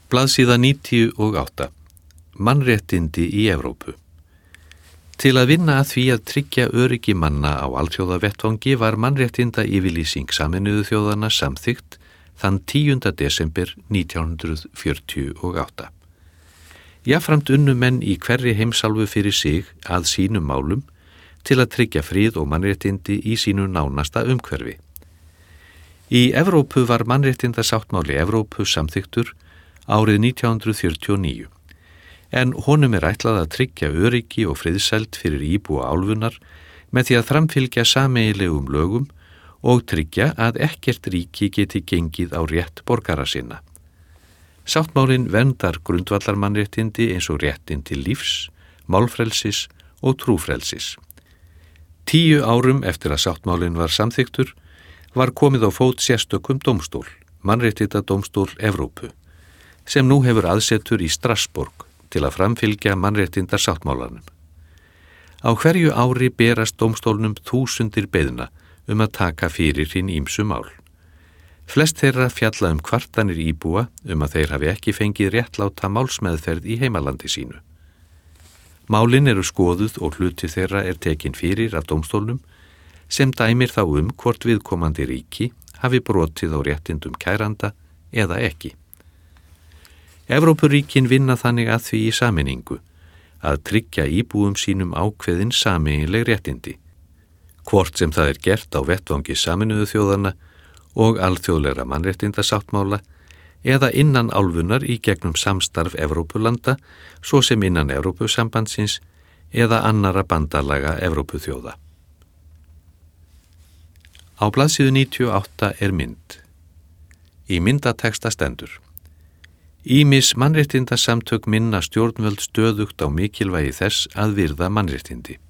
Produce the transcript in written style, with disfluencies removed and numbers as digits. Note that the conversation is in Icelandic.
Blaðsíða 98. Mannréttindi í Evrópu. Til að vinna að því að tryggja öryggi manna á alþjóðavettvangi var mannréttinda yfirlýsing Sameinuðu þjóðanna samþykkt þann 10. desember 1948. Jafnframt unnu menn í hverri heimsálfu fyrir sig að sínum málum til að tryggja frið og mannréttindi í sínu nánasta umhverfi. Í Evrópu var mannréttindasáttmáli Evrópu samþyktur árið 1949, en honum ætlað að tryggja öryggi og friðsæld fyrir íbúa álfunnar með því að framfylgja sameiginlegum lögum og tryggja að ekkert ríki geti gengið á rétt borgara sinna. Sáttmálin verndar grundvallarmannréttindi eins og réttin til lífs, málfrelsis og trúfrelsis. 10 árum eftir að sáttmálin var samþyktur var komið á fót sérstökum dómstól, Mannréttindadómstól Evrópu, sem nú hefur aðsetur í Strasborg til að framfylgja mannréttindasáttmálanum. Á hverju ári berast dómstólnum þúsundir beiðna að taka fyrir hinn ýmsu mál. Flest þeirra fjalla kvartanir íbúa að þeir hafi ekki fengið réttláta málsmeðferð í heimalandi sínu. Málin eru skoðuð og hluti þeirra tekin fyrir af dómstólnum sem dæmir þá hvort viðkomandi ríki hafi brotið á réttindum kæranda eða ekki. Evrópuríkin vinna þannig að því í sameiningu að tryggja íbúum sínum ákveðin sameiginleg réttindi, hvort sem það gert á vettvangi Sameinuðu þjóðanna og alþjóðlegra mannréttindasáttmála eða innan álfunnar í gegnum samstarf Evrópulanda, svo sem innan Evrópusambandsins eða annara bandalaga Evrópuþjóða. Á blaðsíðu 98 mynd. Í myndateksta stendur: Ýmis mannréttindasamtök minna stjórnvöld stöðugt á mikilvægi þess að virða mannréttindi.